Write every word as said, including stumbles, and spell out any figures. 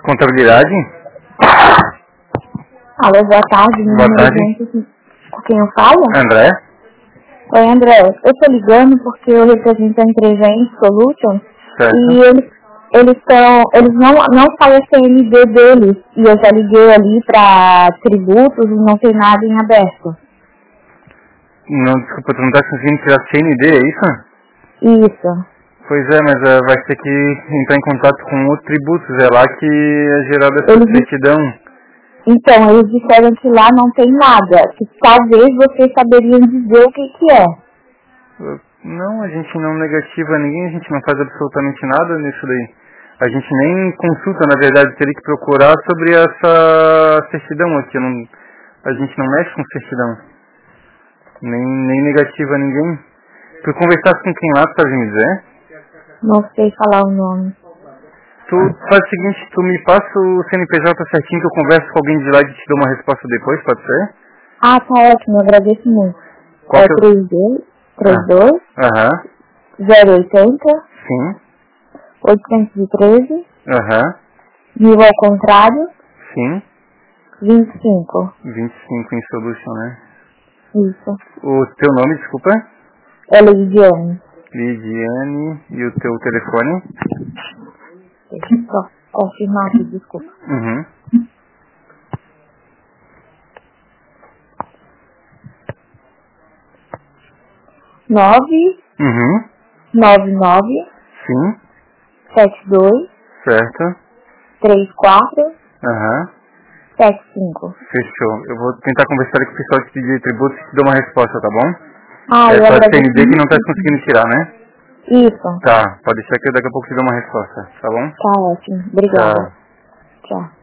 Contabilidade? Alô, boa tarde. Boa tarde. Com quem eu falo? André? Oi, André. Eu tô ligando porque eu represento a empresa Insolution Certo. e eles eles estão, eles não, não saem a C N D deles e eu já liguei ali pra tributos e não tem nada em aberto. Não, desculpa, tu não tá conseguindo tirar C N D, é isso? Isso. Pois é, mas uh, vai ter que entrar em contato com o tributos, é lá que é gerada essa Eles, certidão. então, eles disseram que lá não tem nada, que talvez vocês saberiam dizer o que que é. Uh, Não, a gente não negativa ninguém, a gente não faz absolutamente nada nisso daí. A gente nem consulta, na verdade, teria que procurar sobre essa certidão aqui. Eu não, a gente não mexe com certidão. Nem, nem negativa ninguém. Tu conversasse com quem lá, tu sabe me dizer? Não sei falar o nome. Tu faz o seguinte, tu me passa o C N P J certinho que eu converso com alguém de lá e te dou uma resposta depois, pode ser? Ah, tá ótimo, eu agradeço muito. Qual É que eu... três dois, Aham. zero oitenta, Sim. oitocentos e treze, Aham. mil ao contrário, Sim. vinte e cinco. vinte e cinco em solution, né? Isso. O teu nome, desculpa? É Lidiane. Lidiane. E o teu telefone? Deixa eu só confirmar aqui, desculpa. Uhum. nove Uhum. nove nove Sim. sete dois Certo. três quatro Aham. sete cinco. Fechou. Eu vou tentar conversar com o pessoal que pedir tributo e te dou uma resposta, tá bom? Ah, É eu só a agradeço C N D que não tá muito. conseguindo tirar, né? Isso. Tá, pode deixar que eu daqui a pouco te dou uma resposta, tá bom? Tá ótimo. Obrigada. Tchau. Tchau.